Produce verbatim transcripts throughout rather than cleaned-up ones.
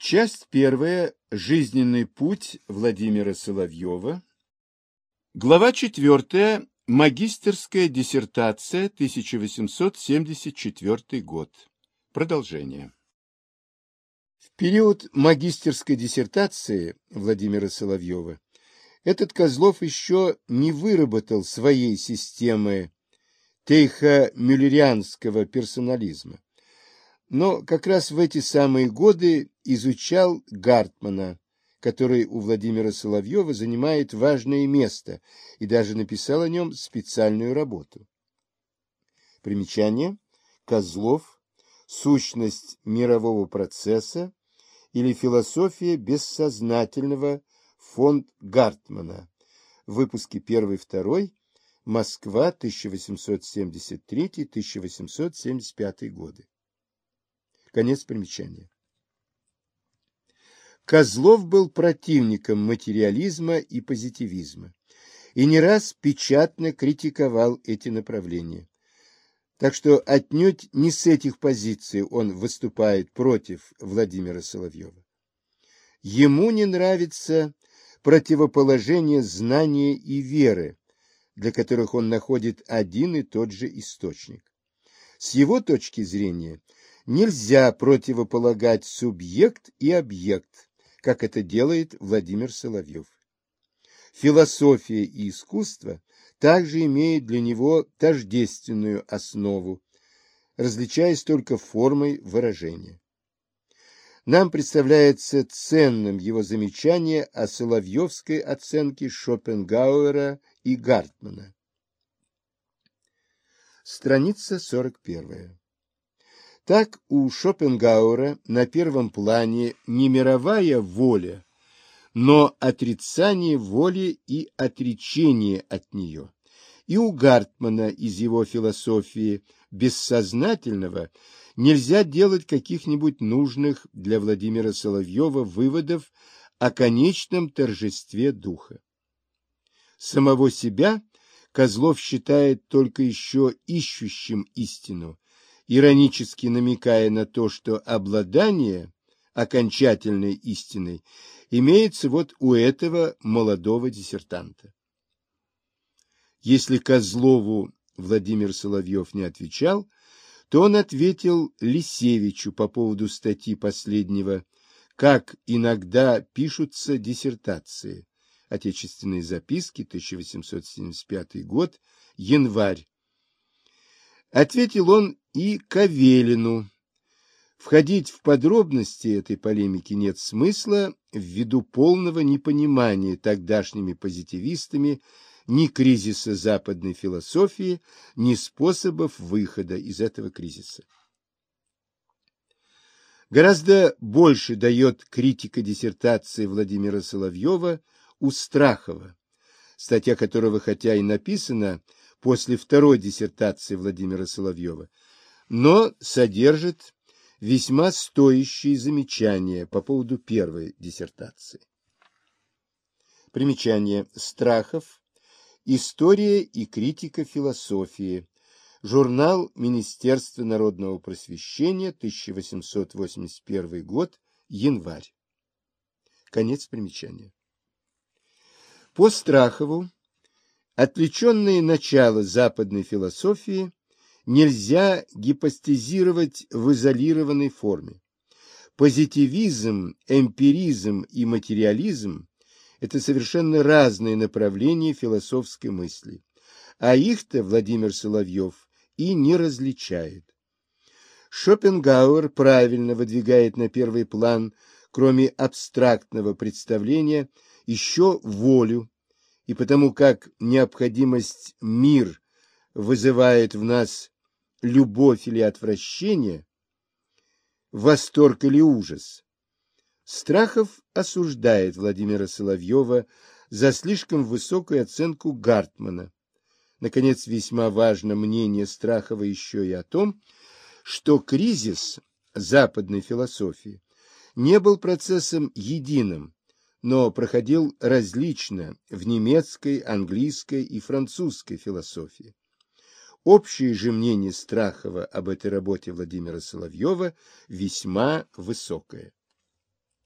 Часть первая. Жизненный путь Владимира Соловьева. Глава четвертая. Магистерская диссертация, тысяча восемьсот семьдесят четвёртый год. Продолжение. В период магистерской диссертации Владимира Соловьева этот Козлов еще не выработал своей системы тейхо-мюллерианского персонализма, но как раз в эти самые годы изучал Гартмана, который у Владимира Соловьева занимает важное место, и даже написал о нем специальную работу. Примечание. Козлов. Сущность мирового процесса или философия бессознательного. Фонд Гартмана. Выпуски первый-второй. Москва, тысяча восемьсот семьдесят третий — тысяча восемьсот семьдесят пятый годы. Конец примечания. Козлов был противником материализма и позитивизма и не раз печатно критиковал эти направления. Так что отнюдь не с этих позиций он выступает против Владимира Соловьева. Ему не нравится противоположение знания и веры, для которых он находит один и тот же источник. С его точки зрения нельзя противополагать субъект и объект, как это делает Владимир Соловьев. Философия и искусство также имеют для него тождественную основу, различаясь только формой выражения. Нам представляется ценным его замечание о соловьевской оценке Шопенгауэра и Гартмана. Страница сорок первая. Так у Шопенгауэра на первом плане не мировая воля, но отрицание воли и отречение от нее. И у Гартмана из его философии бессознательного нельзя делать каких-нибудь нужных для Владимира Соловьева выводов о конечном торжестве духа. Самого себя Козлов считает только еще ищущим истину, иронически намекая на то, что обладание окончательной истиной имеется вот у этого молодого диссертанта. Если Козлову Владимир Соловьев не отвечал, то он ответил Лисевичу по поводу статьи последнего «Как иногда пишутся диссертации». Отечественные записки, тысяча восемьсот семьдесят пятый год, январь. Ответил он и Кавелину. Входить в подробности этой полемики нет смысла ввиду полного непонимания тогдашними позитивистами ни кризиса западной философии, ни способов выхода из этого кризиса. Гораздо больше дает критика диссертации Владимира Соловьева у Страхова, статья которого хотя и написана после второй диссертации Владимира Соловьева, но содержит весьма стоящие замечания по поводу первой диссертации. Примечание. Страхов. История и критика философии. Журнал Министерства народного просвещения, тысяча восемьсот восемьдесят первый год, январь. Конец примечания. По Страхову отвлеченные начала западной философии нельзя гипостазировать в изолированной форме. Позитивизм, эмпиризм и материализм – это совершенно разные направления философской мысли, а их-то Владимир Соловьев и не различает. Шопенгауэр правильно выдвигает на первый план, кроме абстрактного представления, еще волю, и потому как необходимость мир вызывает в нас любовь или отвращение, восторг или ужас, Страхов осуждает Владимира Соловьева за слишком высокую оценку Гартмана. Наконец, весьма важно мнение Страхова еще и о том, что кризис западной философии не был процессом единым, но проходил различно в немецкой, английской и французской философии. Общее же мнение Страхова об этой работе Владимира Соловьева весьма высокое.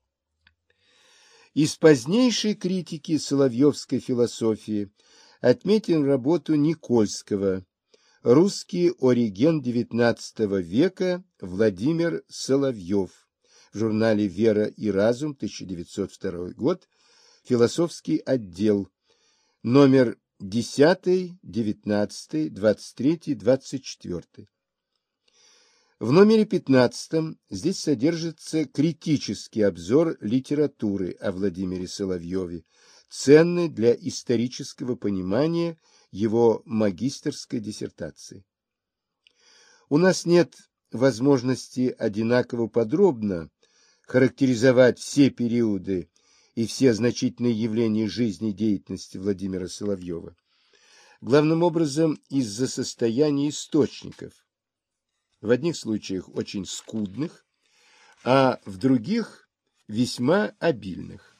Из позднейшей критики соловьевской философии отметим работу Никольского «Русский ориген девятнадцатого века Владимир Соловьев» в журнале «Вера и разум», тысяча девятьсот второй год, философский отдел, номер десятый, девятнадцатый, двадцать третий, двадцать четвёртый. В номере пятнадцатом здесь содержится критический обзор литературы о Владимире Соловьеве, ценный для исторического понимания его магистерской диссертации. У нас нет возможности одинаково подробно характеризовать все периоды и все значительные явления жизни и деятельности Владимира Соловьева, главным образом из-за состояния источников, в одних случаях очень скудных, а в других весьма обильных.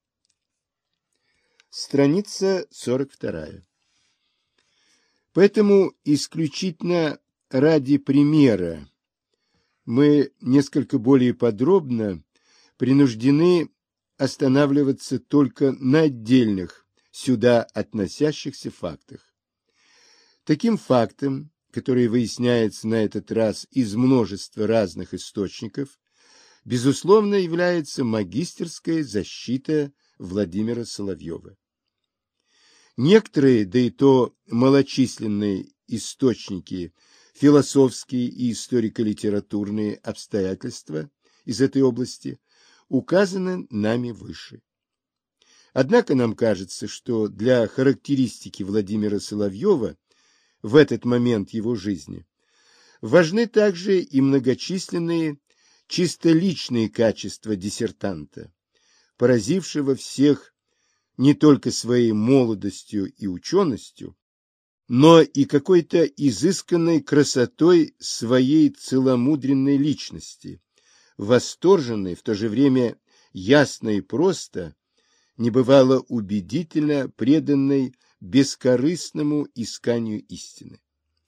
Страница сорок вторая. Поэтому исключительно ради примера мы несколько более подробно принуждены останавливаться только на отдельных сюда относящихся фактах. Таким фактом, который выясняется на этот раз из множества разных источников, безусловно, является магистерская защита Владимира Соловьева. Некоторые, да и то малочисленные источники, философские и историко-литературные обстоятельства из этой области указаны нами выше. Однако нам кажется, что для характеристики Владимира Соловьева в этот момент его жизни важны также и многочисленные чисто личные качества диссертанта, поразившего всех не только своей молодостью и ученостью, но и какой-то изысканной красотой своей целомудренной личности, восторженной, в то же время ясно и просто, небывало убедительно преданной бескорыстному исканию истины.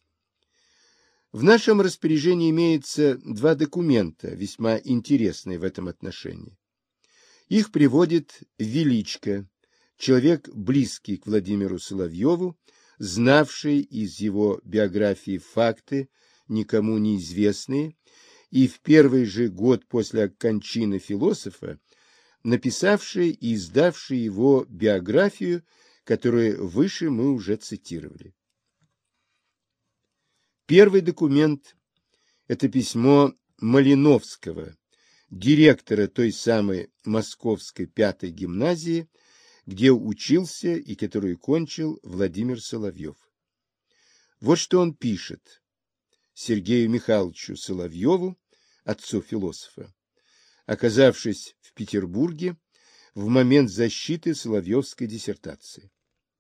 В нашем распоряжении имеется два документа, весьма интересные в этом отношении. Их приводит Величко, человек, близкий к Владимиру Соловьеву, знавший из его биографии факты, никому неизвестные, и в первый же год после кончины философа написавший и издавший его биографию, которую выше мы уже цитировали. Первый документ – это письмо Малиновского, директора той самой Московской пятой гимназии, где учился и которую кончил Владимир Соловьев. Вот что он пишет Сергею Михайловичу Соловьеву, отцу философа, оказавшись в Петербурге в момент защиты соловьевской диссертации.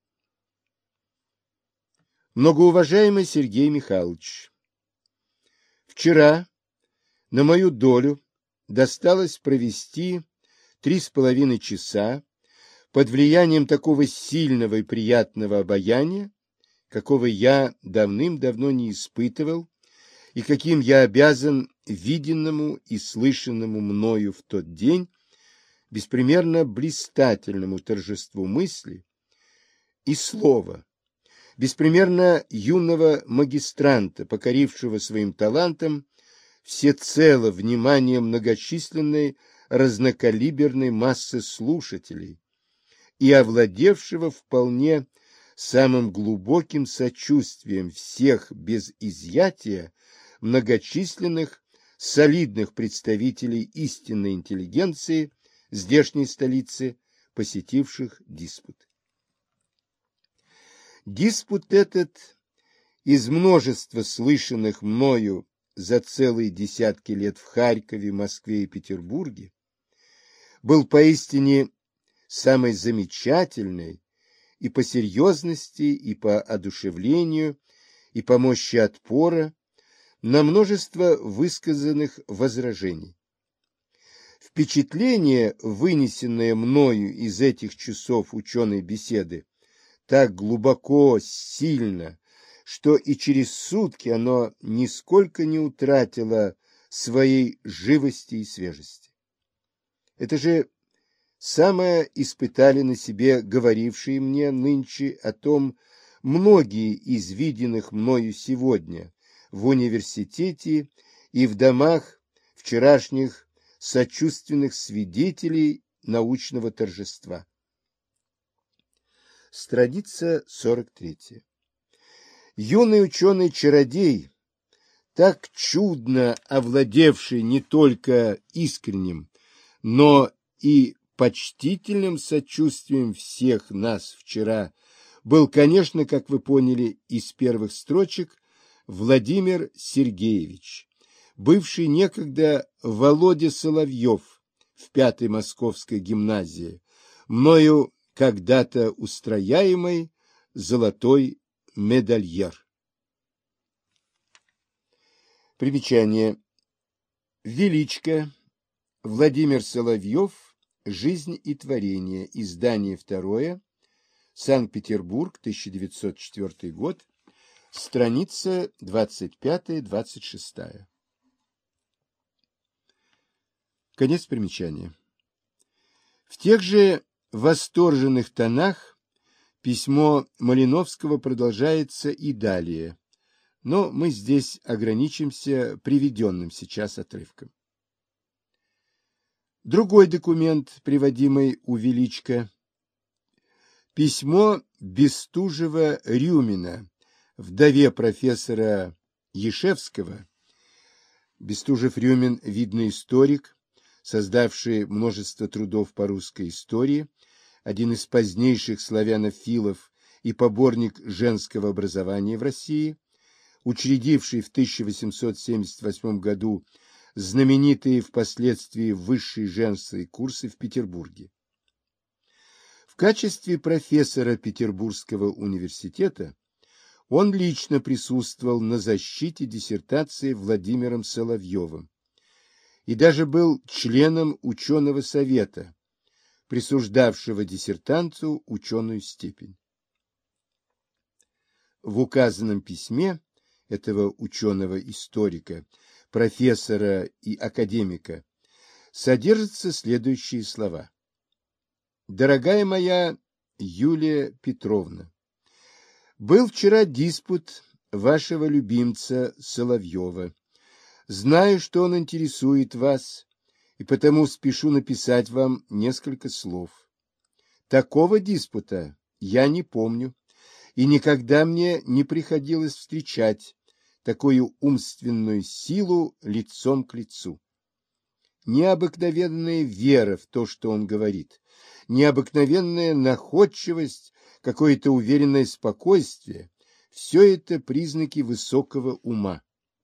Многоуважаемый Сергей Михайлович, вчера на мою долю досталось провести три с половиной часа под влиянием такого сильного и приятного обаяния, какого я давным-давно не испытывал и каким я обязан виденному и слышанному мною в тот день беспримерно блистательному торжеству мысли и слова, беспримерно юного магистранта, покорившего своим талантом всецело внимание многочисленной разнокалиберной массы слушателей и овладевшего вполне самым глубоким сочувствием всех без изъятия многочисленных солидных представителей истинной интеллигенции здешней столицы, посетивших диспут. Диспут этот из множества слышанных мною за целые десятки лет в Харькове, Москве и Петербурге был поистине самой замечательной и по серьезности, и по одушевлению, и по мощи отпора на множество высказанных возражений. Впечатление, вынесенное мною из этих часов ученой беседы, так глубоко, сильно, что и через сутки оно нисколько не утратило своей живости и свежести. Это же самое испытали на себе говорившие мне нынче о том многие из виденных мною сегодня в университете и в домах вчерашних сочувственных свидетелей научного торжества. Страница сорок третья. Юный ученый-чародей, так чудно овладевший не только искренним, но и почтительным сочувствием всех нас вчера, был, конечно, как вы поняли из первых строчек, Владимир Сергеевич, бывший некогда Володя Соловьев в пятой Московской гимназии, мною когда-то устрояемый золотой медальер. Примечание. Величко. Владимир Соловьев. Жизнь и творение. Издание второе. Санкт-Петербург, тысяча девятьсот четвёртый год. Страница двадцать пятая — двадцать шестая. Конец примечания. В тех же восторженных тонах письмо Малиновского продолжается и далее, но мы здесь ограничимся приведенным сейчас отрывком. Другой документ, приводимый у Величко, письмо Бестужева-Рюмина, вдове профессора Ешевского. Бестужев-Рюмин – видный историк, создавший множество трудов по русской истории, один из позднейших славянофилов и поборник женского образования в России, учредивший в тысяча восемьсот семьдесят восьмом году знаменитые впоследствии высшие женские курсы в Петербурге. В качестве профессора Петербургского университета он лично присутствовал на защите диссертации Владимиром Соловьевым и даже был членом ученого совета, присуждавшего диссертанту ученую степень. В указанном письме этого ученого-историка, профессора и академика содержатся следующие слова. «Дорогая моя Юлия Петровна, был вчера диспут вашего любимца Соловьева. Знаю, что он интересует вас, и потому спешу написать вам несколько слов. Такого диспута я не помню, и никогда мне не приходилось встречать такую умственную силу лицом к лицу. Необыкновенная вера в то, что он говорит, необыкновенная находчивость, какое-то уверенное спокойствие – все это признаки высокого ума.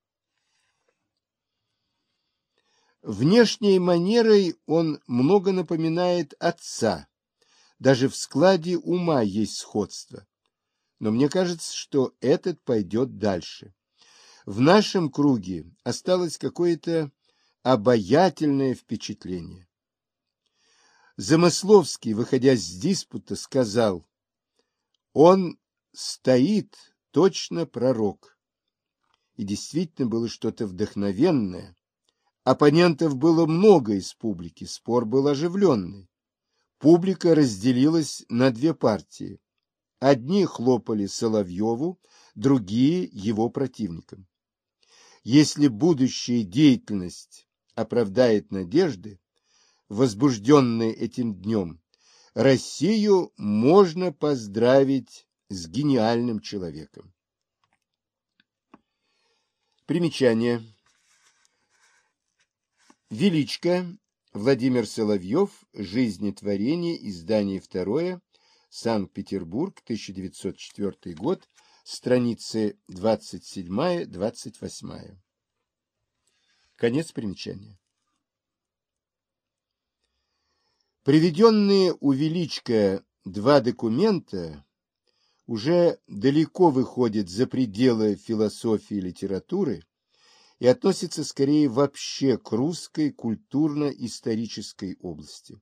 Внешней манерой он много напоминает отца, даже в складе ума есть сходство. Но мне кажется, что этот пойдет дальше. В нашем круге осталось какое-то обаятельное впечатление. Замысловский, выходя с диспута, сказал: «Он стоит точно пророк». И действительно было что-то вдохновенное. Оппонентов было много из публики, спор был оживленный. Публика разделилась на две партии. Одни хлопали Соловьеву, другие его противникам. Если будущая деятельность оправдает надежды, возбужденные этим днем, Россию можно поздравить с гениальным человеком. Примечание. Величко. Владимир Соловьев. Жизнь и творение. Издание второе. Санкт-Петербург. тысяча девятьсот четвёртый год. Страницы двадцать седьмая — двадцать восьмая. Конец примечания. Приведенные у Величко два документа уже далеко выходят за пределы философии и литературы и относятся скорее вообще к русской культурно-исторической области.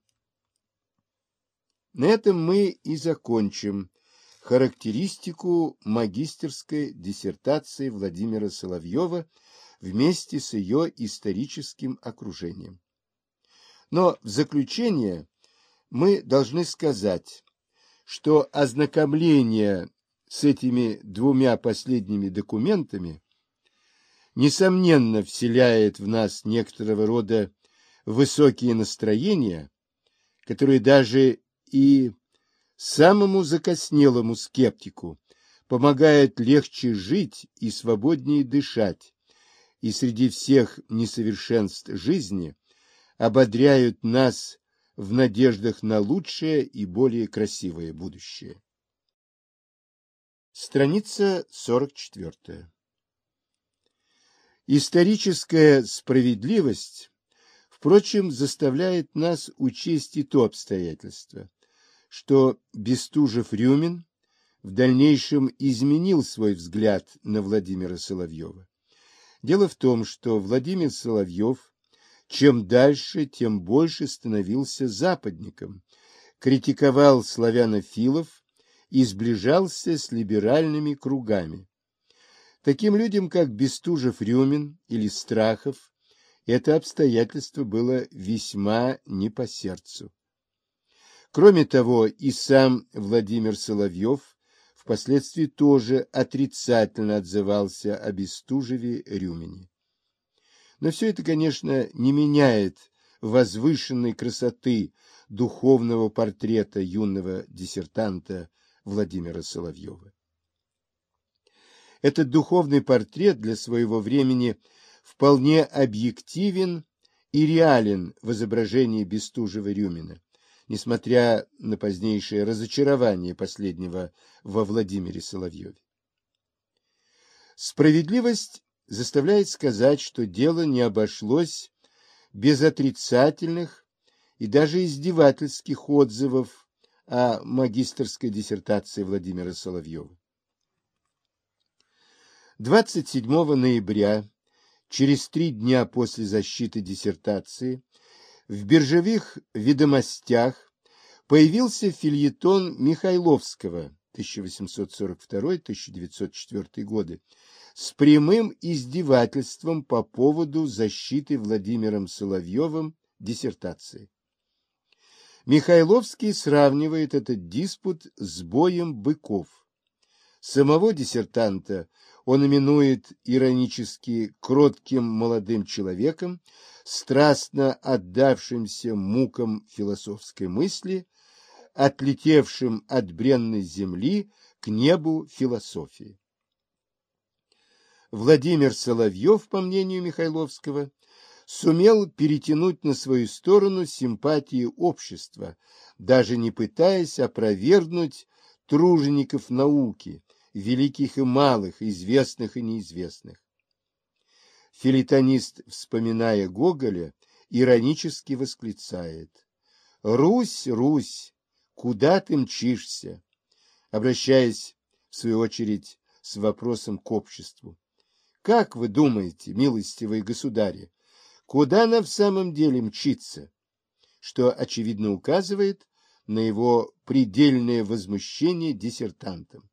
На этом мы и закончим характеристику магистерской диссертации Владимира Соловьева вместе с ее историческим окружением. Но в заключение мы должны сказать, что ознакомление с этими двумя последними документами несомненно вселяет в нас некоторого рода высокие настроения, которые даже и самому закоснелому скептику помогают легче жить и свободнее дышать, и среди всех несовершенств жизни ободряют нас в надеждах на лучшее и более красивое будущее. Страница сорок четвёртая. Историческая справедливость, впрочем, заставляет нас учесть и то обстоятельство, что Бестужев-Рюмин в дальнейшем изменил свой взгляд на Владимира Соловьева. Дело в том, что Владимир Соловьев чем дальше, тем больше становился западником, критиковал славянофилов и сближался с либеральными кругами. Таким людям, как Бестужев-Рюмин или Страхов, это обстоятельство было весьма не по сердцу. Кроме того, и сам Владимир Соловьев впоследствии тоже отрицательно отзывался о Бестужеве-Рюмине. Но все это, конечно, не меняет возвышенной красоты духовного портрета юного диссертанта Владимира Соловьева. Этот духовный портрет для своего времени вполне объективен и реален в изображении Бестужева-Рюмина, несмотря на позднейшее разочарование последнего во Владимире Соловьеве. Справедливость заставляет сказать, что дело не обошлось без отрицательных и даже издевательских отзывов о магистерской диссертации Владимира Соловьева. двадцать седьмого ноября, через три дня после защиты диссертации, в биржевых ведомостях появился фельетон Михайловского тысяча восемьсот сорок второй — тысяча девятьсот четвёртый годы с прямым издевательством по поводу защиты Владимиром Соловьевым диссертации. Михайловский сравнивает этот диспут с боем быков. Самого диссертанта он именует иронически кротким молодым человеком, страстно отдавшимся мукам философской мысли, отлетевшим от бренной земли к небу философии. Владимир Соловьев, по мнению Михайловского, сумел перетянуть на свою сторону симпатии общества, даже не пытаясь опровергнуть тружеников науки, великих и малых, известных и неизвестных. Фельетонист, вспоминая Гоголя, иронически восклицает: «Русь, Русь, куда ты мчишься?» обращаясь, в свою очередь, с вопросом к обществу. Как вы думаете, милостивые государи, куда она в самом деле мчится? Что, очевидно, указывает на его предельное возмущение диссертантом.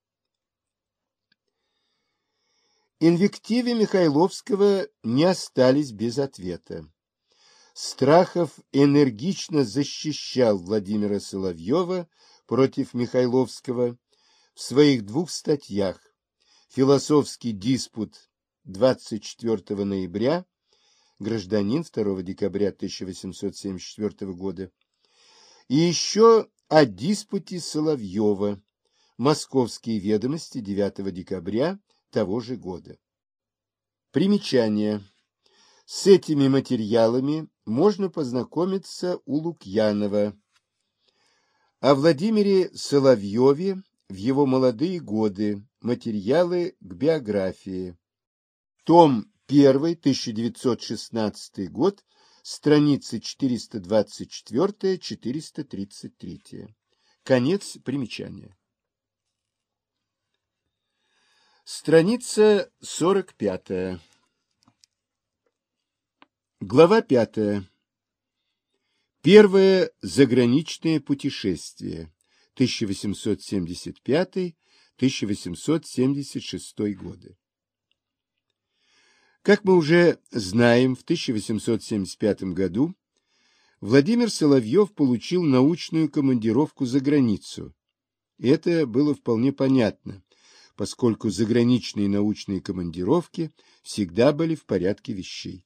Инвективы Михайловского не остались без ответа. Страхов энергично защищал Владимира Соловьева против Михайловского в своих двух статьях «Философский диспут» двадцать четвёртого ноября, «Гражданин» второго декабря тысяча восемьсот семьдесят четвёртого года, и еще о диспуте Соловьева, «Московские ведомости» девятого декабря того же года. Примечание. С этими материалами можно познакомиться у Лукьянова. О Владимире Соловьеве в его молодые годы. Материалы к биографии. Том один, тысяча девятьсот шестнадцатый год, страницы четыреста двадцать четыре — четыреста тридцать три. Конец примечания. Страница сорок пятая. Глава пятая. Первое заграничное путешествие. тысяча восемьсот семьдесят пятый — тысяча восемьсот семьдесят шестой годы. Как мы уже знаем, в тысяча восемьсот семьдесят пятом году Владимир Соловьев получил научную командировку за границу. Это было вполне понятно, поскольку заграничные научные командировки всегда были в порядке вещей.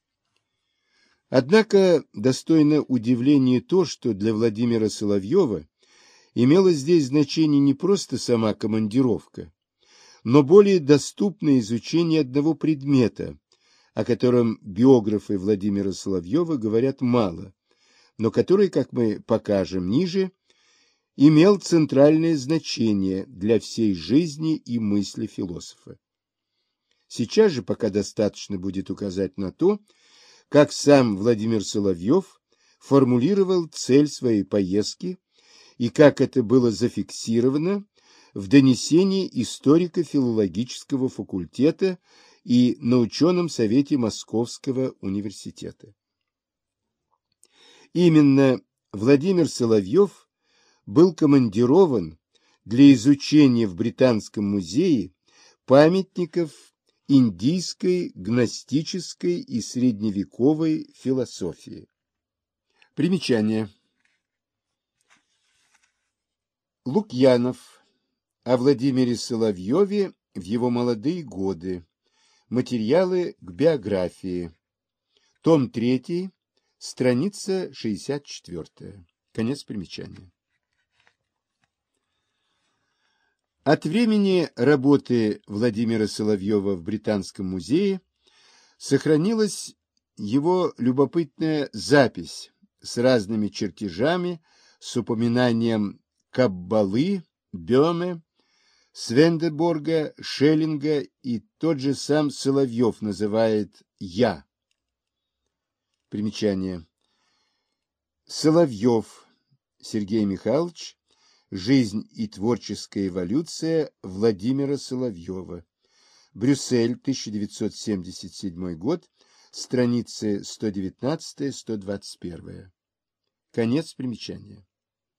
Однако достойно удивления то, что для Владимира Соловьева имела здесь значение не просто сама командировка, но более доступное изучение одного предмета, о котором биографы Владимира Соловьева говорят мало, но который, как мы покажем ниже, имел центральное значение для всей жизни и мысли философа. Сейчас же пока достаточно будет указать на то, как сам Владимир Соловьев формулировал цель своей поездки и как это было зафиксировано в донесении историко-филологического факультета и на ученом совете Московского университета. Именно Владимир Соловьев был командирован для изучения в Британском музее памятников индийской, гностической и средневековой философии. Примечание. Лукьянов о Владимире Соловьеве в его молодые годы. Материалы к биографии. Том третий, страница шестьдесят четвёртая. Конец примечания. От времени работы Владимира Соловьева в Британском музее сохранилась его любопытная запись с разными чертежами, с упоминанием Каббалы, Бёме, Свендеборга, Шеллинга, и тот же сам Соловьев называет «я». Примечание. Соловьев Сергей Михайлович. Жизнь и творческая эволюция Владимира Соловьева. Брюссель, тысяча девятьсот семьдесят седьмой год, страницы сто девятнадцать — сто двадцать один. Конец примечания.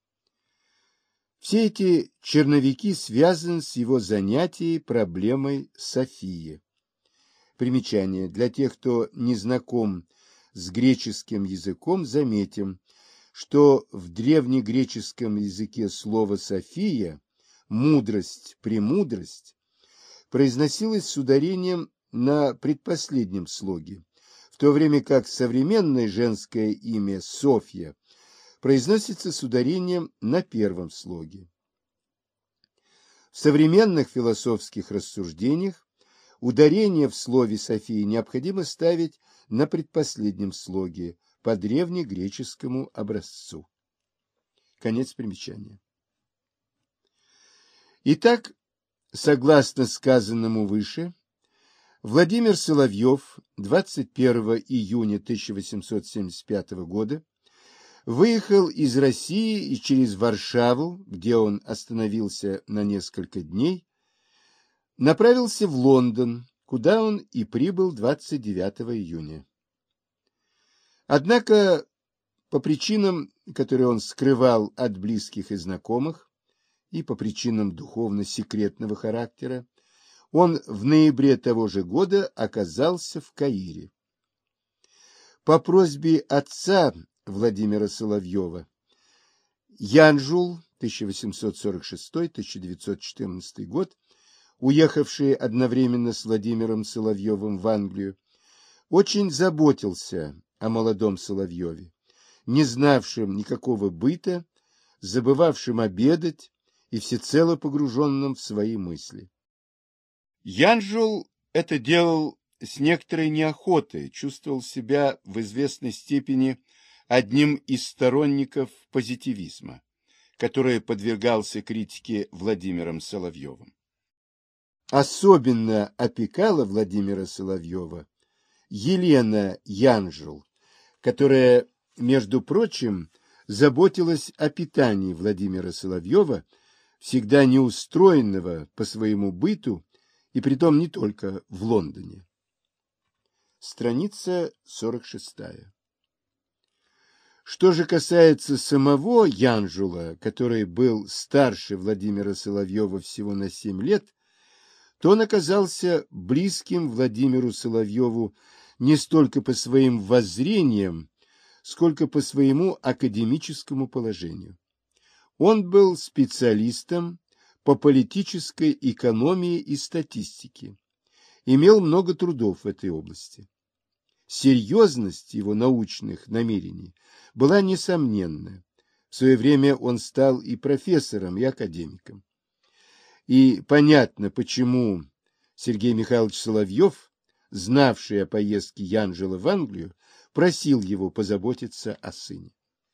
Все эти черновики связаны с его занятием проблемой Софии. Примечание. Для тех, кто не знаком с греческим языком, заметим, что в древнегреческом языке слово «София», «мудрость», «премудрость» произносилось с ударением на предпоследнем слоге, в то время как современное женское имя Софья произносится с ударением на первом слоге. В современных философских рассуждениях ударение в слове «София» необходимо ставить на предпоследнем слоге по древнегреческому образцу. Конец примечания. Итак, согласно сказанному выше, Владимир Соловьев двадцать первого июня тысяча восемьсот семьдесят пятого года выехал из России и через Варшаву, где он остановился на несколько дней, направился в Лондон, куда он и прибыл двадцать девятого июня. Однако, по причинам, которые он скрывал от близких и знакомых, и по причинам духовно-секретного характера, он в ноябре того же года оказался в Каире. По просьбе отца Владимира Соловьева, Янжул, тысяча восемьсот сорок шестой — тысяча девятьсот четырнадцатый год, уехавший одновременно с Владимиром Соловьевым в Англию, очень заботился о молодом Соловьеве, не знавшем никакого быта, забывавшем обедать и всецело погруженным в свои мысли. Янжул это делал с некоторой неохотой, чувствовал себя в известной степени одним из сторонников позитивизма, который подвергался критике Владимиром Соловьевым. Особенно опекала Владимира Соловьева Елена Янжул, которая, между прочим, заботилась о питании Владимира Соловьева, всегда неустроенного по своему быту, и притом не только в Лондоне. Страница сорок шестая. Что же касается самого Янжула, который был старше Владимира Соловьева всего на семь лет, то он оказался близким Владимиру Соловьеву не столько по своим воззрениям, сколько по своему академическому положению. Он был специалистом по политической экономии и статистике, имел много трудов в этой области. Серьезность его научных намерений была несомненна. В свое время он стал и профессором, и академиком. И понятно, почему Сергей Михайлович Соловьев, знавший о поездке Янжела в Англию, просил его позаботиться о сыне.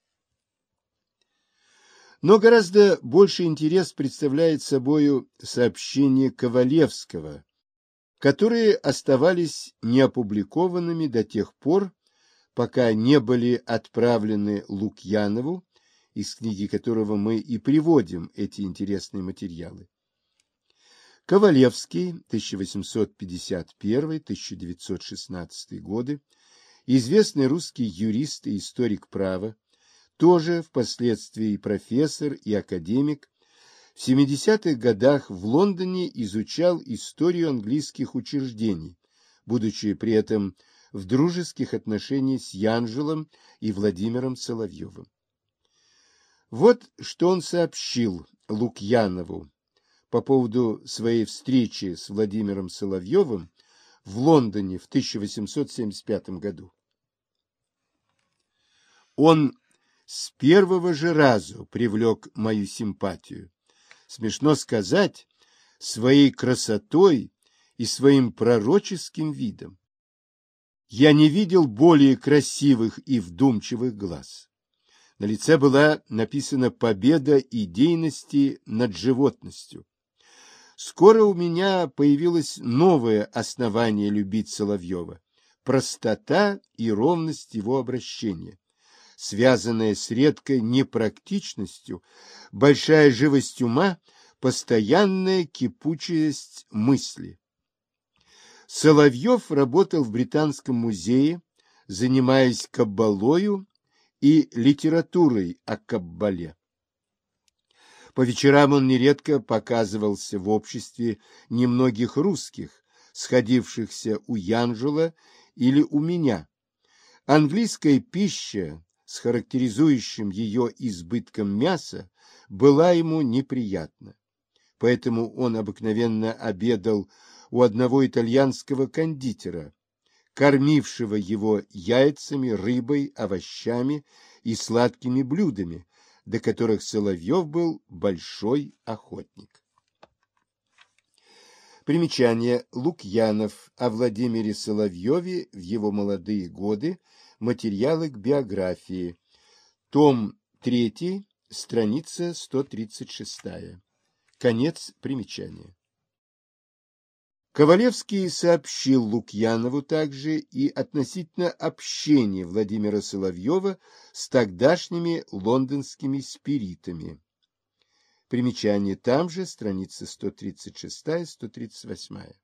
Но гораздо больший интерес представляет собою сообщения Ковалевского, которые оставались неопубликованными до тех пор, пока не были отправлены Лукьянову, из книги которого мы и приводим эти интересные материалы. Ковалевский, тысяча восемьсот пятьдесят первый — тысяча девятьсот шестнадцатый годы, известный русский юрист и историк права, тоже впоследствии профессор и академик, в семидесятых годах в Лондоне изучал историю английских учреждений, будучи при этом в дружеских отношениях с Янжелом и Владимиром Соловьевым. Вот что он сообщил Лукьянову по поводу своей встречи с Владимиром Соловьевым в Лондоне в тысяча восемьсот семьдесят пятом году. Он с первого же разу привлек мою симпатию. Смешно сказать, своей красотой и своим пророческим видом. Я не видел более красивых и вдумчивых глаз. На лице была написана победа идейности над животностью. Скоро у меня появилось новое основание любить Соловьева – простота и ровность его обращения, связанная с редкой непрактичностью, большая живость ума, постоянная кипучесть мысли. Соловьев работал в Британском музее, занимаясь каббалою и литературой о каббале. По вечерам он нередко показывался в обществе немногих русских, сходившихся у Янжела или у меня. Английская пища с характеризующим ее избытком мяса была ему неприятна. Поэтому он обыкновенно обедал у одного итальянского кондитера, кормившего его яйцами, рыбой, овощами и сладкими блюдами, до которых Соловьев был большой охотник. Примечание. Лукьянов о Владимире Соловьеве в его молодые годы. Материалы к биографии. Том третий, страница сто тридцать шестая. Конец примечания. Ковалевский сообщил Лукьянову также и относительно общения Владимира Соловьева с тогдашними лондонскими спиритами. Примечание там же, страница сто тридцать шестая — сто тридцать восьмая.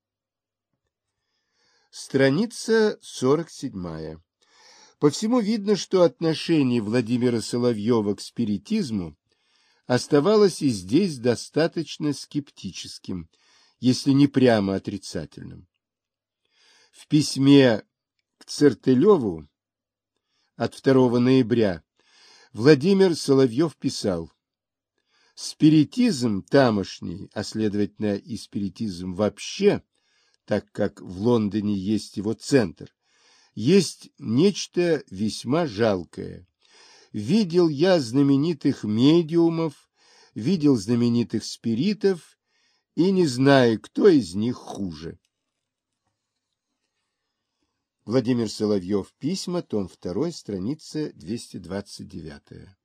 Страница сорок седьмая. По всему видно, что отношение Владимира Соловьева к спиритизму оставалось и здесь достаточно скептическим, если не прямо отрицательным. В письме к Цертылеву от второго ноября Владимир Соловьев писал: «Спиритизм тамошний, а следовательно и спиритизм вообще, так как в Лондоне есть его центр, есть нечто весьма жалкое. Видел я знаменитых медиумов, видел знаменитых спиритов, и не знаю, кто из них хуже». Владимир Соловьев. Письма, том два, страница двести двадцать девять.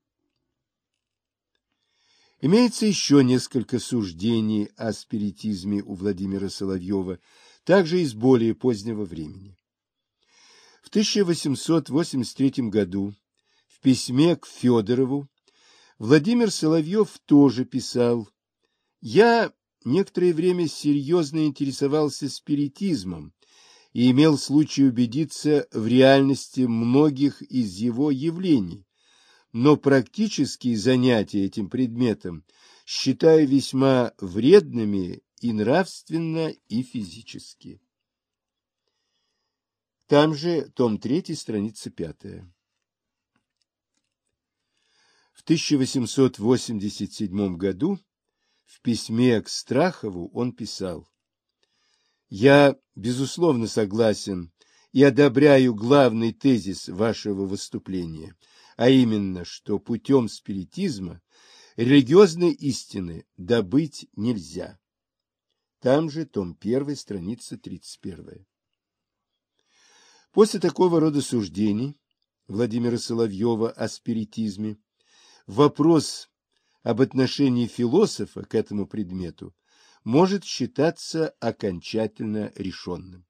Имеется еще несколько суждений о спиритизме у Владимира Соловьева, также из более позднего времени. В тысяча восемьсот восемьдесят третьем году в письме к Федорову Владимир Соловьев тоже писал: «Я некоторое время серьезно интересовался спиритизмом и имел случай убедиться в реальности многих из его явлений, но практические занятия этим предметом считаю весьма вредными и нравственно, и физически». Там же, том третий, страница пятая. В тысяча восемьсот восемьдесят седьмом году в письме к Страхову он писал: «Я, безусловно, согласен и одобряю главный тезис вашего выступления, а именно, что путем спиритизма религиозной истины добыть нельзя». Там же, том первый, страница тридцать первая. После такого рода суждений Владимира Соловьева о спиритизме вопрос об отношении философа к этому предмету может считаться окончательно решенным.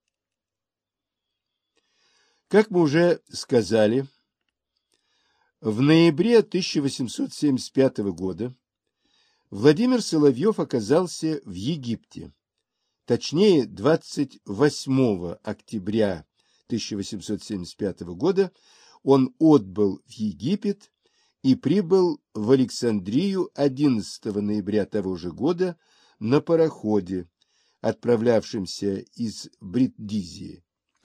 Как мы уже сказали, в ноябре тысяча восемьсот семьдесят пятого года Владимир Соловьев оказался в Египте, точнее двадцать восьмого октября тысяча восемьсот семьдесят пятого года он отбыл в Египет и прибыл в Александрию одиннадцатого ноября того же года на пароходе, отправлявшемся из Бриндизии.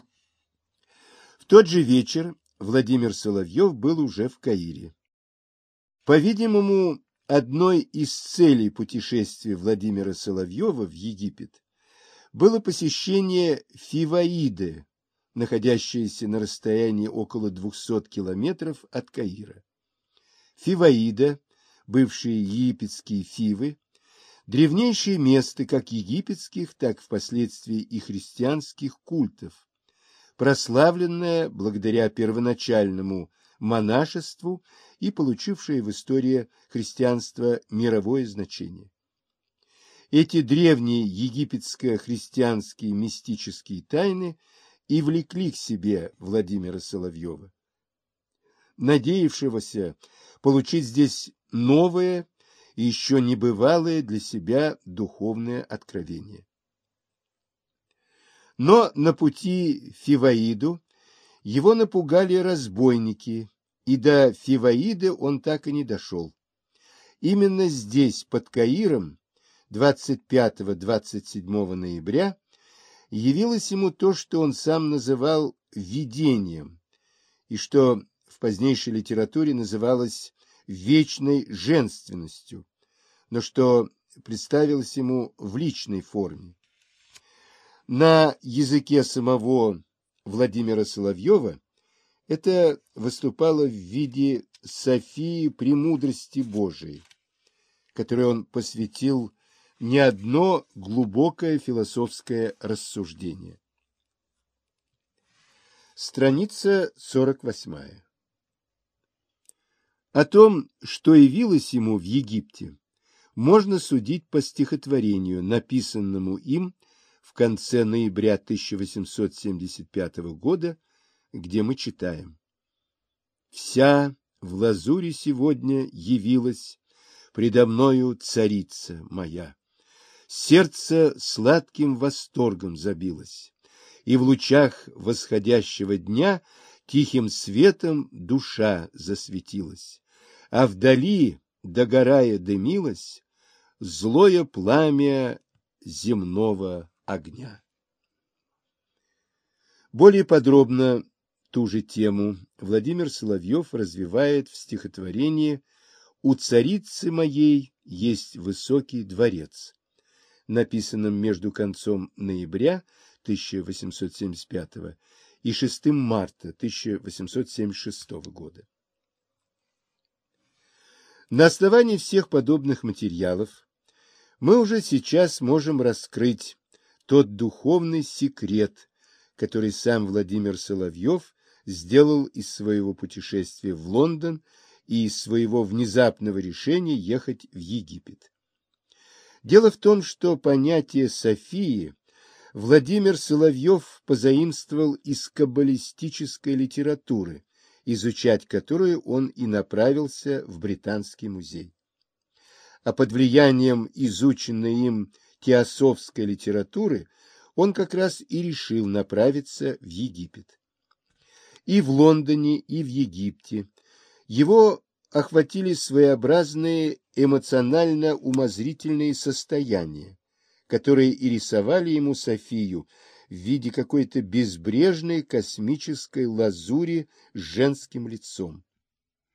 В тот же вечер Владимир Соловьев был уже в Каире. По-видимому, одной из целей путешествия Владимира Соловьева в Египет было посещение Фиваиды, находящейся на расстоянии около двухсот километров от Каира. Фиваида, бывшие египетские Фивы, древнейшее место как египетских, так впоследствии и христианских культов, прославленное благодаря первоначальному монашеству и получившее в истории христианства мировое значение. Эти древние египетско-христианские мистические тайны и влекли к себе Владимира Соловьева, надеявшегося получить здесь новое и еще небывалое для себя духовное откровение. Но на пути в Фиваиду его напугали разбойники, и до Фиваиды он так и не дошел. Именно здесь, под Каиром, двадцать пятого — двадцать седьмого ноября, явилось ему то, что он сам называл видением, и что в позднейшей литературе называлось вечной женственностью, но что представилось ему в личной форме. На языке самого Владимира Соловьева это выступало в виде Софии премудрости Божией, которой он посвятил не одно глубокое философское рассуждение. Страница сорок восьмая. О том, что явилось ему в Египте, можно судить по стихотворению, написанному им в конце ноября тысяча восемьсот семьдесят пятого года, где мы читаем: «Вся в лазури сегодня явилась предо мною царица моя. Сердце сладким восторгом забилось, и в лучах восходящего дня тихим светом душа засветилась, а вдали, догорая, дымилось злое пламя земного огня». Более подробно ту же тему Владимир Соловьев развивает в стихотворении «У царицы моей есть высокий дворец», написанном между концом ноября тысяча восемьсот семьдесят пятого и шестым марта тысяча восемьсот семьдесят шестого года. На основании всех подобных материалов мы уже сейчас можем раскрыть тот духовный секрет, который сам Владимир Соловьев сделал из своего путешествия в Лондон и из своего внезапного решения ехать в Египет. Дело в том, что понятие Софии Владимир Соловьев позаимствовал из каббалистической литературы, изучать которую он и направился в Британский музей. А под влиянием изученной им теософской литературы он как раз и решил направиться в Египет. И в Лондоне, и в Египте его охватили своеобразные эмоционально-умозрительные состояния, которые и рисовали ему Софию в виде какой-то безбрежной космической лазури с женским лицом.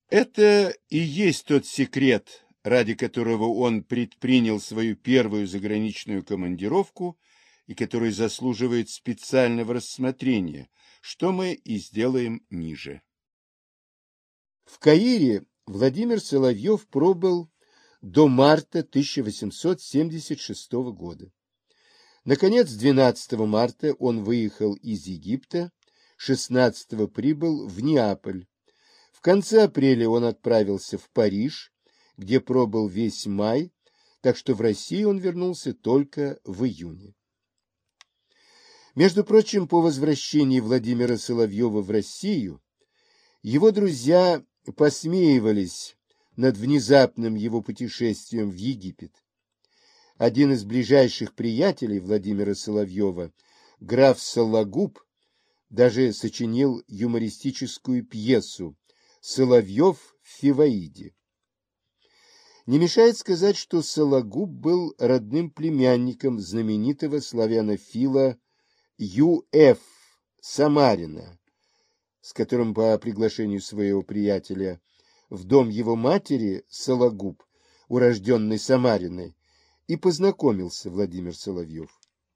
Это и есть тот секрет, ради которого он предпринял свою первую заграничную командировку и который заслуживает специального рассмотрения, что мы и сделаем ниже. В Каире Владимир Соловьев пробыл до марта тысяча восемьсот семьдесят шестого года. Наконец, двенадцатого марта он выехал из Египта, шестнадцатого прибыл в Неаполь. В конце апреля он отправился в Париж, где пробыл весь май, так что в Россию он вернулся только в июне. Между прочим, по возвращении Владимира Соловьева в Россию, его друзья посмеивались над внезапным его путешествием в Египет. Один из ближайших приятелей Владимира Соловьева, граф Сологуб, даже сочинил юмористическую пьесу «Соловьев в Фиваиде». Не мешает сказать, что Сологуб был родным племянником знаменитого славянофила Ю Ф Самарина, с которым по приглашению своего приятеля в дом его матери Сологуб, урожденный Самариной, и познакомился Владимир Соловьев.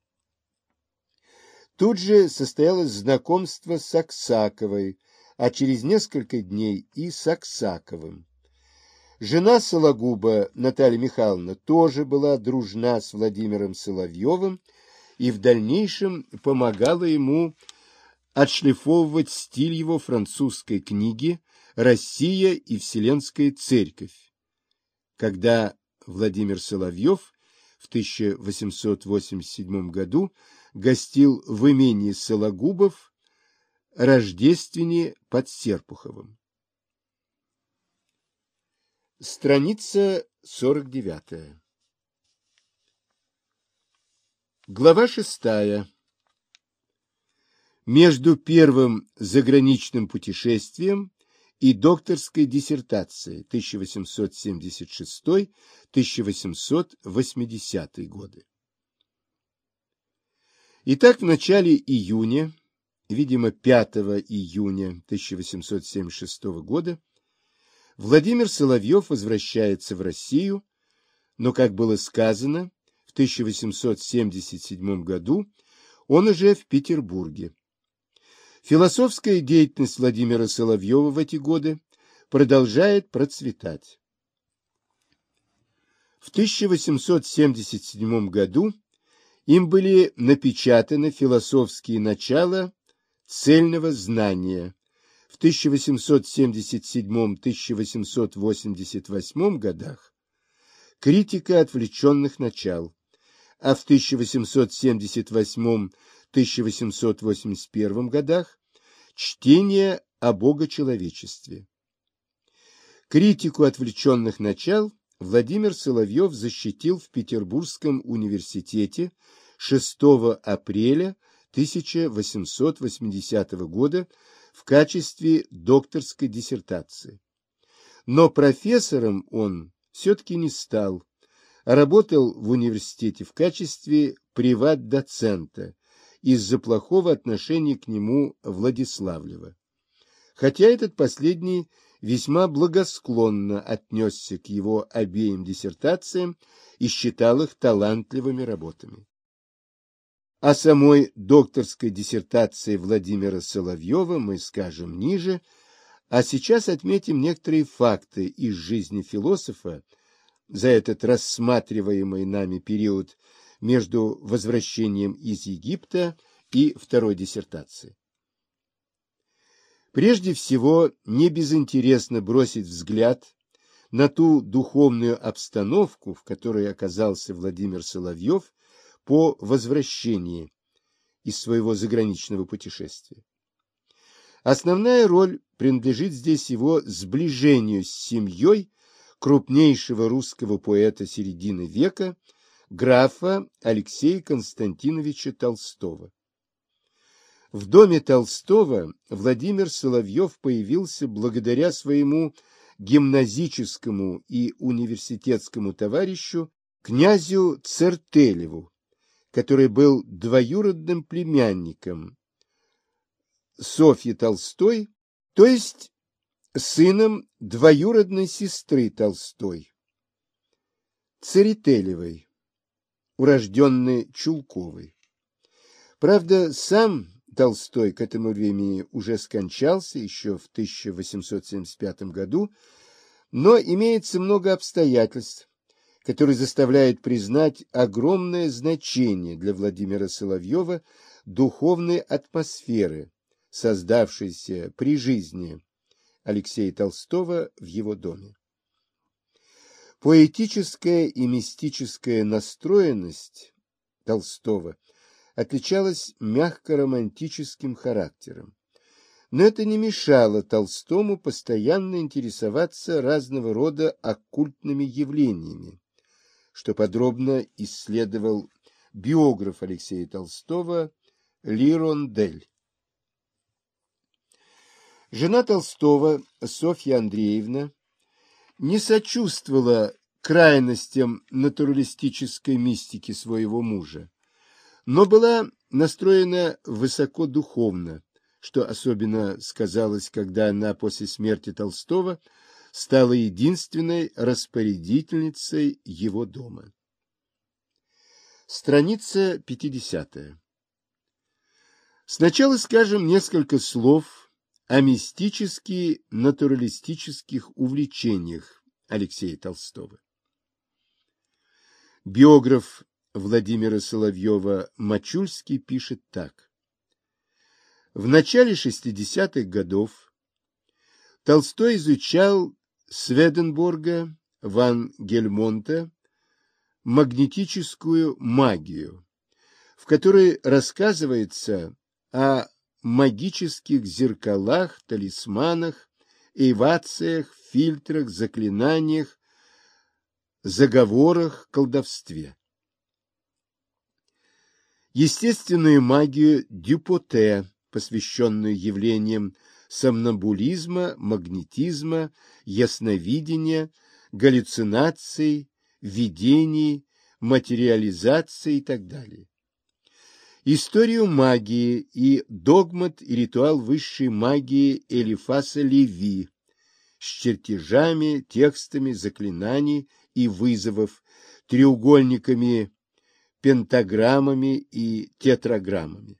Тут же состоялось знакомство с Аксаковой, а через несколько дней и с Аксаковым. Жена Сологуба, Наталья Михайловна, тоже была дружна с Владимиром Соловьевым и в дальнейшем помогала ему отшлифовывать стиль его французской книги «Россия и Вселенская Церковь», когда Владимир Соловьев в тысяча восемьсот восемьдесят седьмом году гостил в имении Сологубов Рождествене под Серпуховым. Страница сорок девятая. Глава шестая. Между первым заграничным путешествием и докторской диссертацией тысяча восемьсот семьдесят шестой — тысяча восемьсот восьмидесятый годы. Итак, в начале июня, видимо, пятого июня тысяча восемьсот семьдесят шестого года, Владимир Соловьев возвращается в Россию, но, как было сказано, в тысяча восемьсот семьдесят седьмом году он уже в Петербурге. Философская деятельность Владимира Соловьева в эти годы продолжает процветать. В тысяча восемьсот семьдесят седьмом году им были напечатаны философские начала цельного знания. В тысяча восемьсот семьдесят седьмом — тысяча восемьсот восемьдесят восьмом годах критика отвлеченных начал, а в тысяча восемьсот семьдесят восьмом — тысяча восемьсот восемьдесят первом годах чтение о богочеловечестве. Критику отвлеченных начал Владимир Соловьев защитил в Петербургском университете шестого апреля тысяча восемьсот восьмидесятого года в качестве докторской диссертации. Но профессором он все-таки не стал, а работал в университете в качестве приват-доцента из-за плохого отношения к нему Владиславлева. Хотя этот последний весьма благосклонно отнесся к его обеим диссертациям и считал их талантливыми работами. О самой докторской диссертации Владимира Соловьева мы скажем ниже, а сейчас отметим некоторые факты из жизни философа за этот рассматриваемый нами период между возвращением из Египта и второй диссертацией. Прежде всего, не безинтересно бросить взгляд на ту духовную обстановку, в которой оказался Владимир Соловьев по возвращении из своего заграничного путешествия. Основная роль принадлежит здесь его сближению с семьей крупнейшего русского поэта середины века, графа Алексея Константиновича Толстого. В доме Толстого Владимир Соловьев появился благодаря своему гимназическому и университетскому товарищу князю Цертелеву, который был двоюродным племянником Софьи Толстой, то есть сыном двоюродной сестры Толстой, Церетелевой, урожденной Чулковой. Правда, сам Толстой к этому времени уже скончался еще в тысяча восемьсот семьдесят пятом году, но имеется много обстоятельств, которые заставляют признать огромное значение для Владимира Соловьева духовной атмосферы, создавшейся при жизни Алексея Толстого в его доме. Поэтическая и мистическая настроенность Толстого отличалась мягко-романтическим характером, но это не мешало Толстому постоянно интересоваться разного рода оккультными явлениями, что подробно исследовал биограф Алексея Толстого Лирондель. Жена Толстого, Софья Андреевна, не сочувствовала крайностям натуралистической мистики своего мужа, но была настроена высокодуховно, что особенно сказалось, когда она после смерти Толстого стала единственной распорядительницей его дома. Страница пятидесятая. Сначала скажем несколько слов о мистически-натуралистических увлечениях Алексея Толстого. Биограф Владимира Соловьева Мачульский пишет так. В начале шестидесятых годов Толстой изучал Сведенборга, ван Гельмонта, магнетическую магию, в которой рассказывается о магических зеркалах, талисманах, эйвациях, фильтрах, заклинаниях, заговорах, колдовстве. Естественную магию Дюпоте, посвященную явлениям сомнамбулизма, магнетизма, ясновидения, галлюцинаций, видений, материализации и так далее. Историю магии и догмат и ритуал высшей магии Элифаса Леви с чертежами, текстами заклинаний и вызовов, треугольниками, пентаграммами и тетраграммами.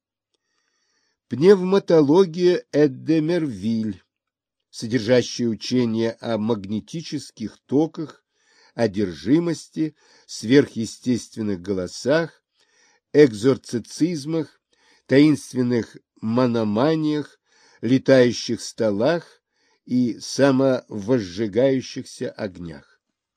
Пневматология Эддемервиль, содержащая учение о магнетических токах, одержимости, сверхъестественных голосах, экзорцицизмах, таинственных мономаниях, летающих столах и самовозжигающихся огнях.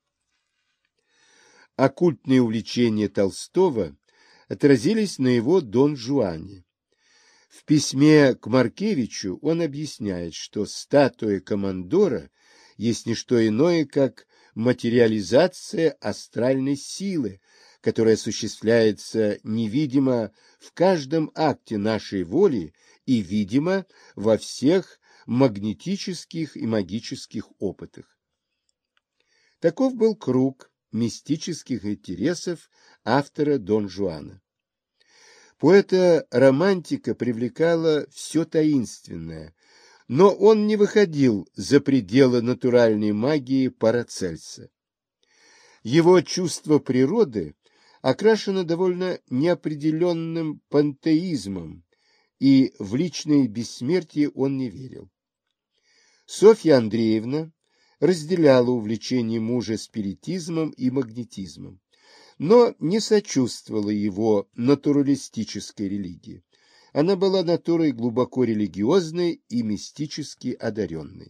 Оккультные увлечения Толстого отразились на его Дон Жуане. В письме к Маркевичу он объясняет, что статуя командора есть не что иное, как материализация астральной силы, которая осуществляется невидимо в каждом акте нашей воли и видимо во всех магнетических и магических опытах. Таков был круг мистических интересов автора Дон Жуана. Поэта-романтика привлекала все таинственное, но он не выходил за пределы натуральной магии Парацельса. Его чувство природы окрашено довольно неопределенным пантеизмом, и в личное бессмертие он не верил. Софья Андреевна разделяла увлечение мужа спиритизмом и магнетизмом, но не сочувствовала его натуралистической религии. Она была натурой глубоко религиозной и мистически одаренной.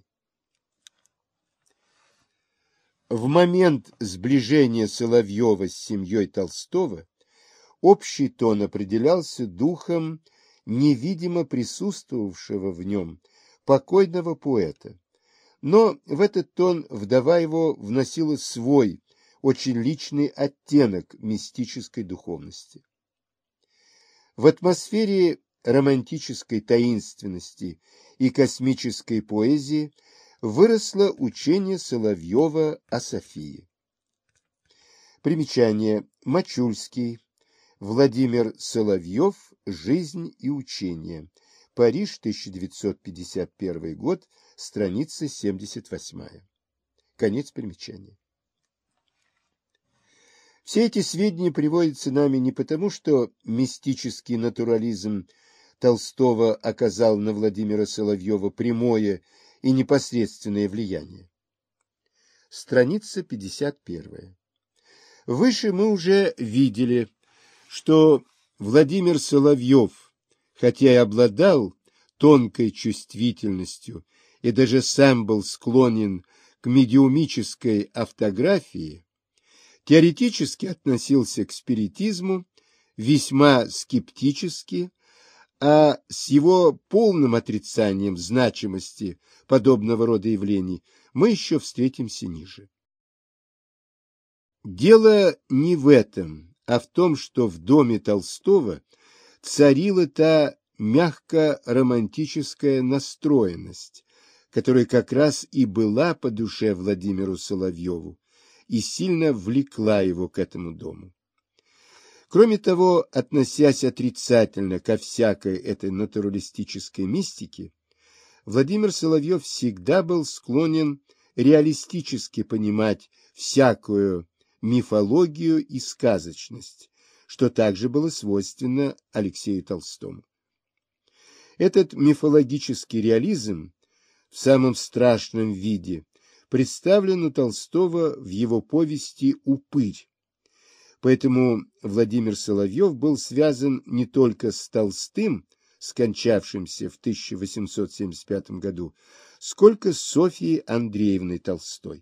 В момент сближения Соловьева с семьей Толстого общий тон определялся духом невидимо присутствовавшего в нем покойного поэта. Но в этот тон вдова его вносила свой, очень личный оттенок мистической духовности. В атмосфере романтической таинственности и космической поэзии выросло учение Соловьева о Софии. Примечание. Мачульский. Владимир Соловьев. Жизнь и учение. Париж, тысяча девятьсот пятьдесят первый год. страница семьдесят восьмая. Конец примечания. Все эти сведения приводятся нами не потому, что мистический натурализм Толстого оказал на Владимира Соловьева прямое и непосредственное влияние. Страница пятьдесят первая. Выше мы уже видели, что Владимир Соловьев, хотя и обладал тонкой чувствительностью и даже сам был склонен к медиумической автографии, теоретически относился к спиритизму весьма скептически, а с его полным отрицанием значимости подобного рода явлений мы еще встретимся ниже. Дело не в этом, а в том, что в доме Толстого царила та мягко-романтическая настроенность, которая как раз и была по душе Владимиру Соловьеву и сильно влекла его к этому дому. Кроме того, относясь отрицательно ко всякой этой натуралистической мистике, Владимир Соловьев всегда был склонен реалистически понимать всякую мифологию и сказочность, что также было свойственно Алексею Толстому. Этот мифологический реализм в самом страшном виде представлен у Толстого в его повести «Упырь». Поэтому Владимир Соловьев был связан не только с Толстым, скончавшимся в тысяча восемьсот семьдесят пятом году, сколько с Софьей Андреевной Толстой.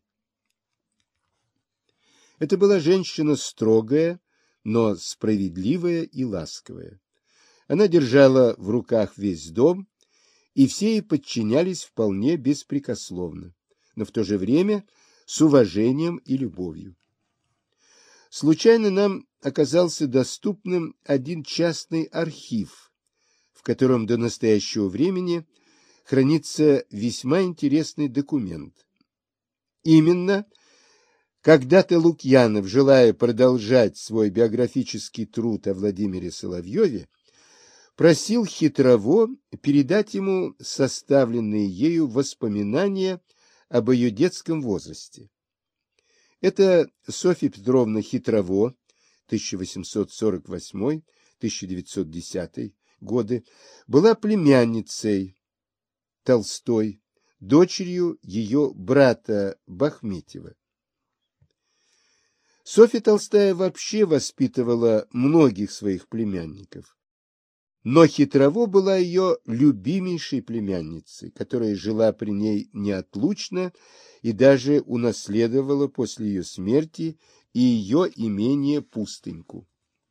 Это была женщина строгая, но справедливая и ласковая. Она держала в руках весь дом, и все ей подчинялись вполне беспрекословно, но в то же время с уважением и любовью. Случайно нам оказался доступным один частный архив, в котором до настоящего времени хранится весьма интересный документ. Именно когда-то Лукьянов, желая продолжать свой биографический труд о Владимире Соловьеве, просил Хитрово передать ему составленные ею воспоминания об ее детском возрасте. Это Софья Петровна Хитрово, тысяча восемьсот сорок восьмой — тысяча девятьсот десятый годы, была племянницей Толстой, дочерью ее брата Бахметьева. Софья Толстая вообще воспитывала многих своих племянников, но Хитрово была ее любимейшей племянницей, которая жила при ней неотлучно и даже унаследовала после ее смерти и ее имение Пустыньку.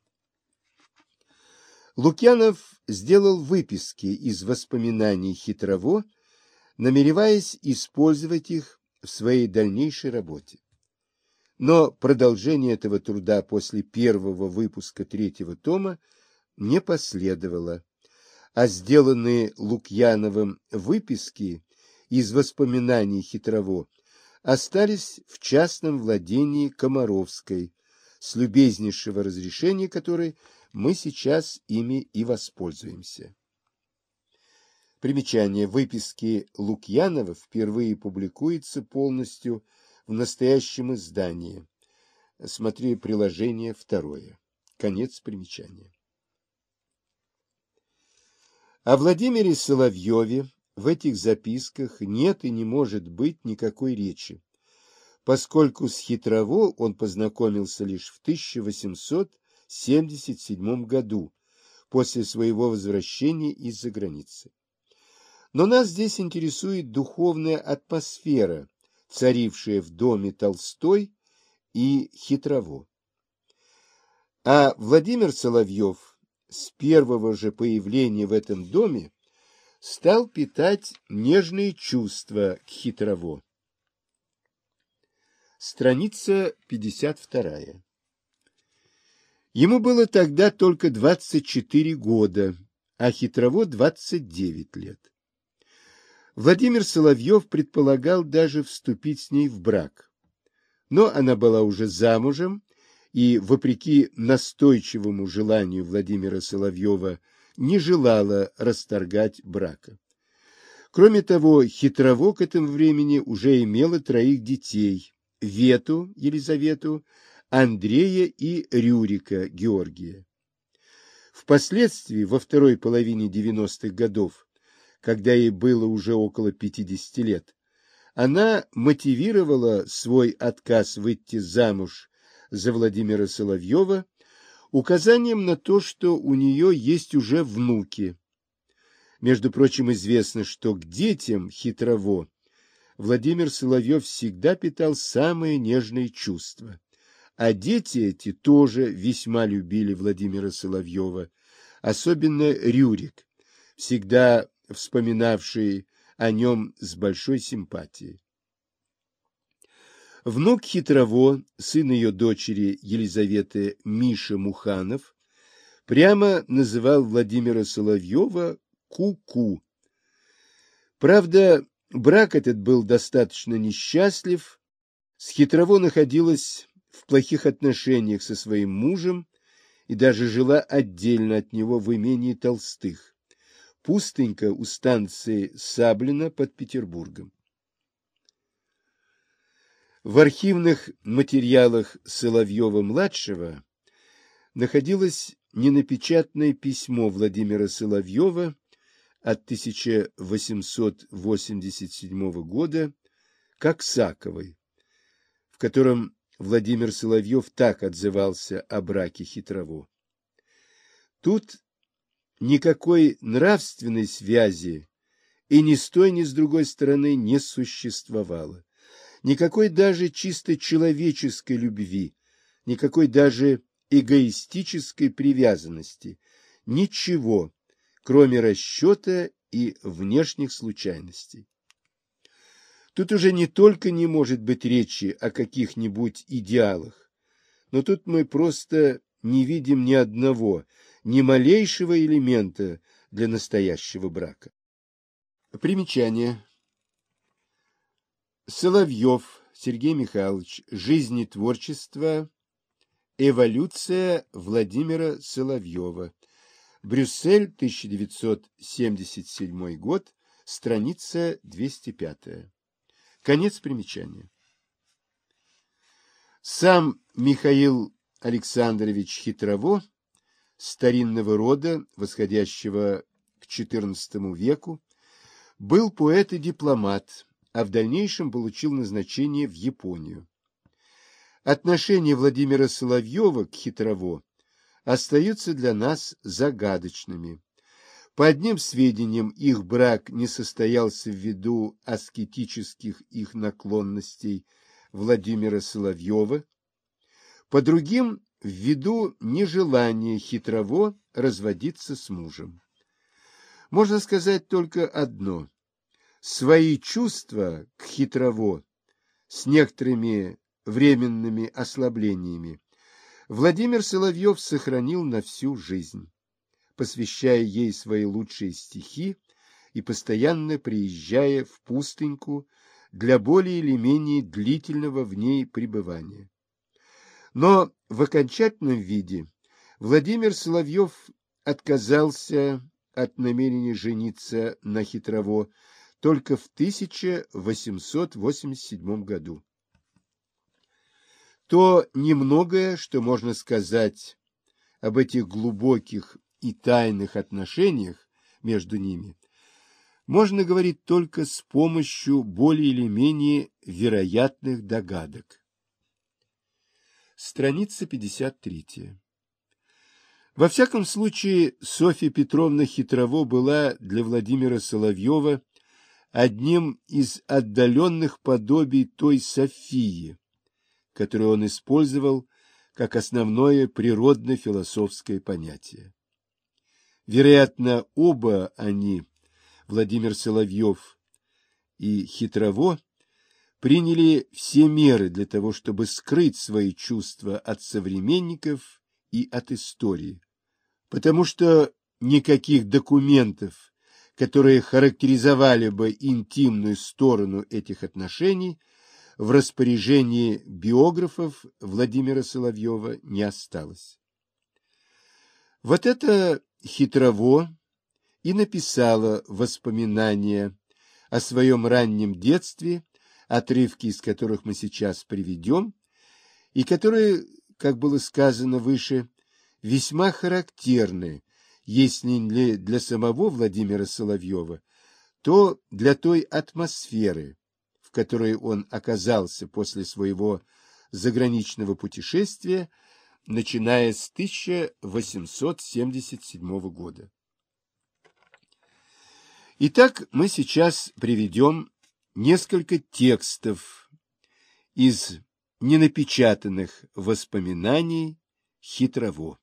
Лукьянов сделал выписки из воспоминаний Хитрово, намереваясь использовать их в своей дальнейшей работе. Но продолжение этого труда после первого выпуска третьего тома не последовало, а сделанные Лукьяновым выписки из воспоминаний Хитрово остались в частном владении Комаровской, с любезнейшего разрешения которой мы сейчас ими и воспользуемся. Примечание. Выписки Лукьянова впервые публикуются полностью в настоящем издании. Смотри приложение второе. Конец примечания. О Владимире Соловьеве в этих записках нет и не может быть никакой речи, поскольку с Хитрово он познакомился лишь в тысяча восемьсот семьдесят седьмом году, после своего возвращения из-за границы. Но нас здесь интересует духовная атмосфера, царившая в доме Толстой и Хитрово. А Владимир Соловьев с первого же появления в этом доме стал питать нежные чувства к Хитрово. Страница пятьдесят вторая. Ему было тогда только двадцать четыре года, а Хитрово двадцать девять лет. Владимир Соловьев предполагал даже вступить с ней в брак, но она была уже замужем и, вопреки настойчивому желанию Владимира Соловьева, не желала расторгать брака. Кроме того, Хитрово к этому времени уже имела троих детей – Вету Елизавету, Андрея и Рюрика Георгия. Впоследствии, во второй половине девяностых годов, когда ей было уже около пятидесяти лет, она мотивировала свой отказ выйти замуж за Владимира Соловьева указанием на то, что у нее есть уже внуки. Между прочим, известно, что к детям Хитрово Владимир Соловьев всегда питал самые нежные чувства, а дети эти тоже весьма любили Владимира Соловьева, особенно Рюрик, всегда вспоминавший о нем с большой симпатией. Внук Хитрово, сын ее дочери Елизаветы, Миша Муханов, прямо называл Владимира Соловьева Ку-ку. Правда, брак этот был достаточно несчастлив. С Хитрово находилась в плохих отношениях со своим мужем и даже жила отдельно от него в имении Толстых, пустынько у станции Саблино под Петербургом. В архивных материалах Соловьева-младшего находилось ненапечатанное письмо Владимира Соловьева от тысяча восемьсот восемьдесят седьмого года к Аксаковой, в котором Владимир Соловьев так отзывался о браке Хитрово. Тут никакой нравственной связи и ни с той, ни с другой стороны не существовало. Никакой даже чисто человеческой любви, никакой даже эгоистической привязанности, ничего, кроме расчета и внешних случайностей. Тут уже не только не может быть речи о каких-нибудь идеалах, но тут мы просто не видим ни одного, ни малейшего элемента для настоящего брака. Примечание. Соловьев Сергей Михайлович. Жизнь и творчество. Эволюция Владимира Соловьева. Брюссель, тысяча девятьсот семьдесят седьмой год, страница двести пятая. Конец примечания. Сам Михаил Александрович Хитрово, старинного рода, восходящего к четырнадцатому веку, был поэт и дипломат, а в дальнейшем получил назначение в Японию. Отношения Владимира Соловьева к Хитрово остаются для нас загадочными. По одним сведениям, их брак не состоялся ввиду аскетических их наклонностей Владимира Соловьева, по другим – ввиду нежелания Хитрово разводиться с мужем. Можно сказать только одно. Свои чувства к Хитрово с некоторыми временными ослаблениями Владимир Соловьев сохранил на всю жизнь, посвящая ей свои лучшие стихи и постоянно приезжая в пустыньку для более или менее длительного в ней пребывания. Но в окончательном виде Владимир Соловьев отказался от намерения жениться на Хитрово только в тысяча восемьсот восемьдесят седьмом году. То немногое, что можно сказать об этих глубоких и тайных отношениях между ними, можно говорить только с помощью более или менее вероятных догадок. Страница пятьдесят третья. Во всяком случае, Софья Петровна Хитрово была для Владимира Соловьева одним из отдаленных подобий той Софии, которую он использовал как основное природно-философское понятие. Вероятно, оба они, Владимир Соловьев и Хитрово, приняли все меры для того, чтобы скрыть свои чувства от современников и от истории, потому что никаких документов, которые характеризовали бы интимную сторону этих отношений, в распоряжении биографов Владимира Соловьева не осталось. Вот это Хитрово и написала воспоминания о своем раннем детстве, отрывки из которых мы сейчас приведем, и которые, как было сказано выше, весьма характерны, если не для самого Владимира Соловьева, то для той атмосферы, в которой он оказался после своего заграничного путешествия, начиная с тысяча восемьсот семьдесят седьмого года. Итак, мы сейчас приведем несколько текстов из ненапечатанных воспоминаний Хитрово.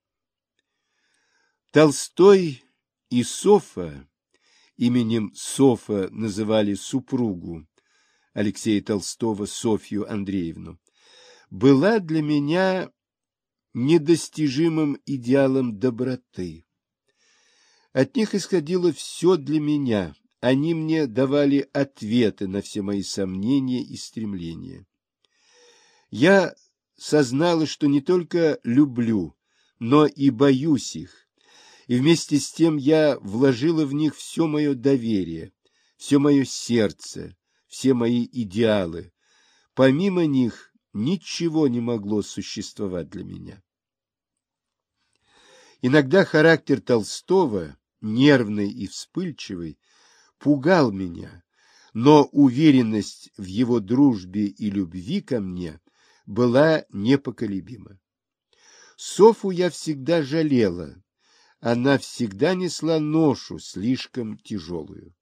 Толстой и Софа, именем Софа называли супругу Алексея Толстого Софью Андреевну, была для меня недостижимым идеалом доброты. От них исходило все для меня, они мне давали ответы на все мои сомнения и стремления. Я сознала, что не только люблю, но и боюсь их, и вместе с тем я вложила в них все мое доверие, все мое сердце, все мои идеалы. Помимо них ничего не могло существовать для меня. Иногда характер Толстого, нервный и вспыльчивый, пугал меня, но уверенность в его дружбе и любви ко мне была непоколебима. Софу я всегда жалела, она всегда несла ношу слишком тяжелую.